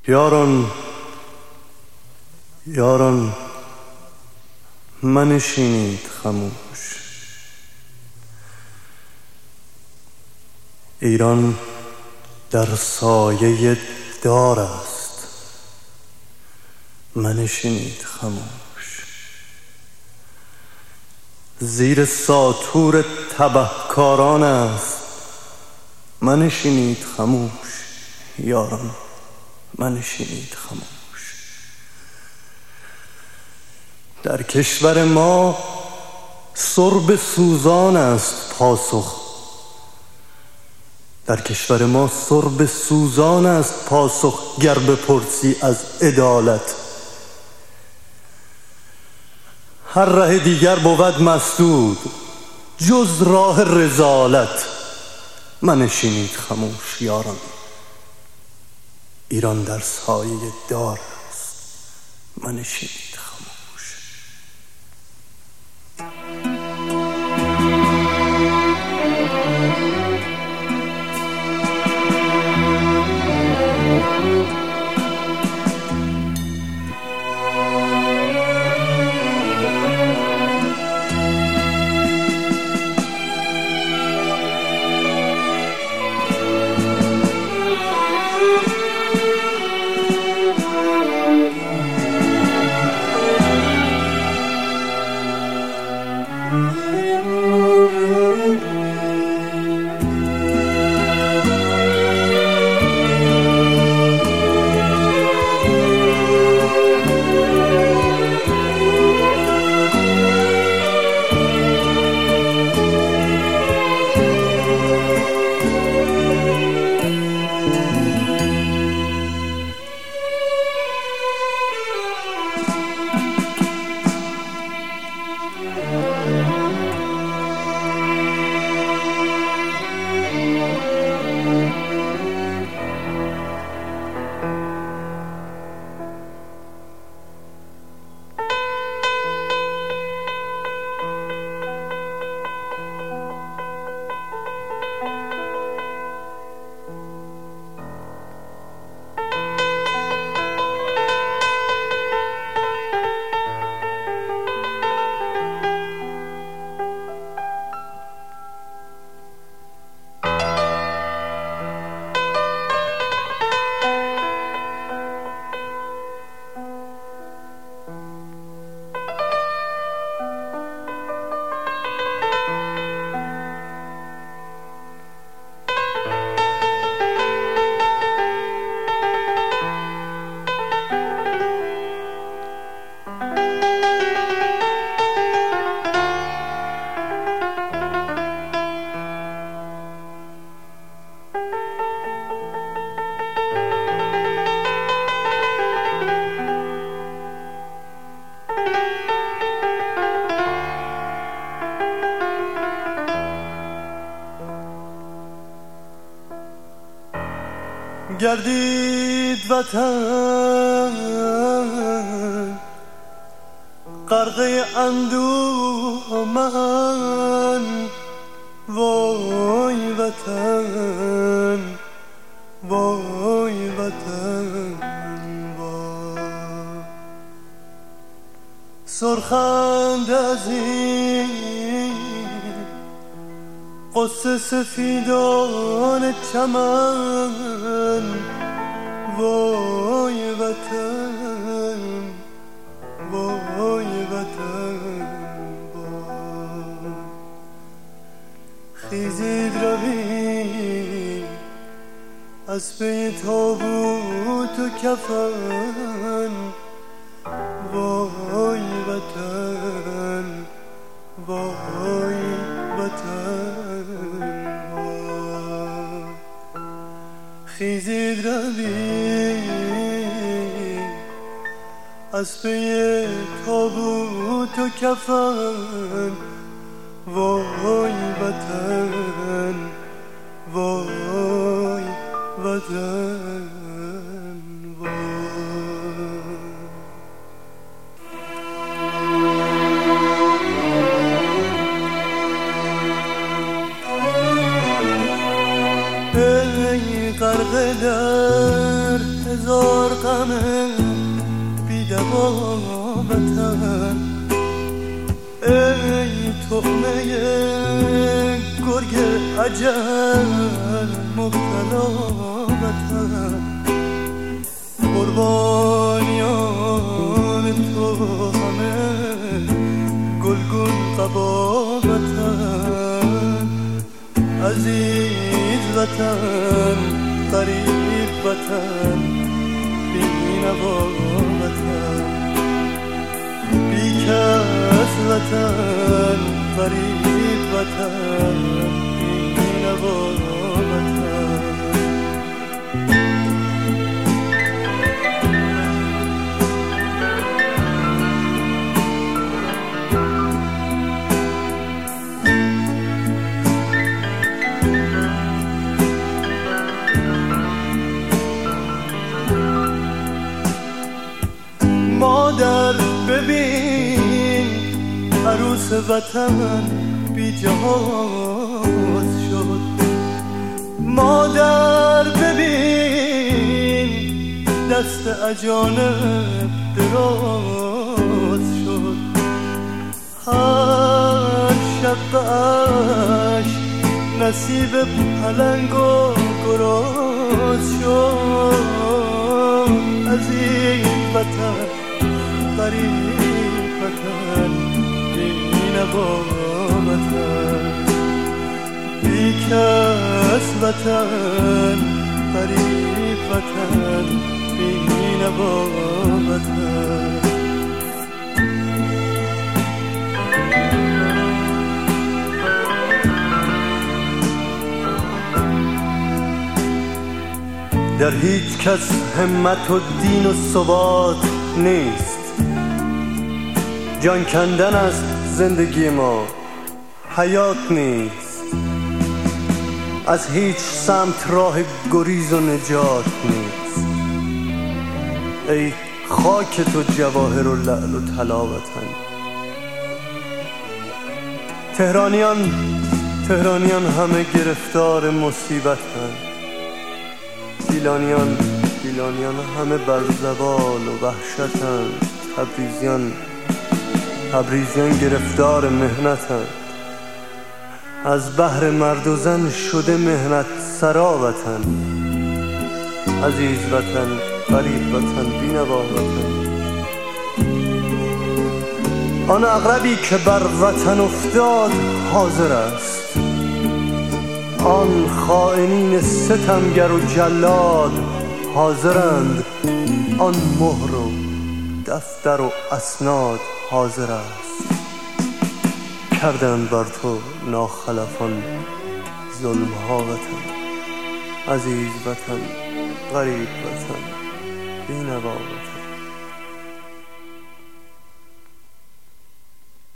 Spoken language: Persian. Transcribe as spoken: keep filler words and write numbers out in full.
یاران یاران منشینید خموش. ایران در سایه دار است، منشینید خموش. زیر ساطور تبهکاران است، منشینید خموش. یاران منشینید خموش. در کشور ما سرب سوزان است پاسخ. در کشور ما سرب سوزان است پاسخ گر بپرسی از عدالت. هر ره دیگر بود مسدود جز راه رذالت. منشینید خموش. یاران ایران در سایه دار است، منشینید خموش. گردید وطن غرقه اندوه من. وای وطن وای وطن وای. سرخند از این قصه سفیدان چمن. وای وطن وای وطن وای. خیزید روی از پی تابوت و کفن. وای وطن وای وطن وای. خیزید روی از پی تابوت و کفن. وای وطن وای وطن غرق در هزار وطن بی‌دوا وطن، ای طعمه گرگ اجل مبتلا وطن، قربانیان تو همه گلگون قبا وطن، عزیز وطن غریب وطن بی‌نوا وطن، بی‌کس وطن غریب وطن بی‌نوا وطن. مادر ببین عروس وطن بی جهاز شد، مادر ببین دست اجانب دراز شد، هر شقش نصیب پلنگ و گراز شد، عزیز وطن غریب وطن بی‌نوا وطن، بی‌کس وطن غریب وطن بی‌نوا وطن. در هیچ کس همت و دین و ثبات نیست، جان کندن است زندگی ما حیات نیست، از هیچ سمت راه گریز و نجات نیست، ای خاک تو جواهر و لعل و طلا وطن. تهرانیان تهرانیان همه گرفتار مصیبتند، گیلانیان گیلانیان همه بر زوال و وحشتند، تبریزیان تبریزیان گرفتار مهنتند، از بحر مرد و زن شده مهنت سرا وطن، عزیز وطن غریب وطن بی‌نوا وطن. آن عقربی که بر وطن افتاد حاضر است، آن خائنین ستمگر و جلاد حاضرند، آن مهر و دفتر و اسناد حاضر است، کردند بر تو ناخلفان ظلم ها وطن، عزیز وطن غریب وطن بی‌نوا وطن.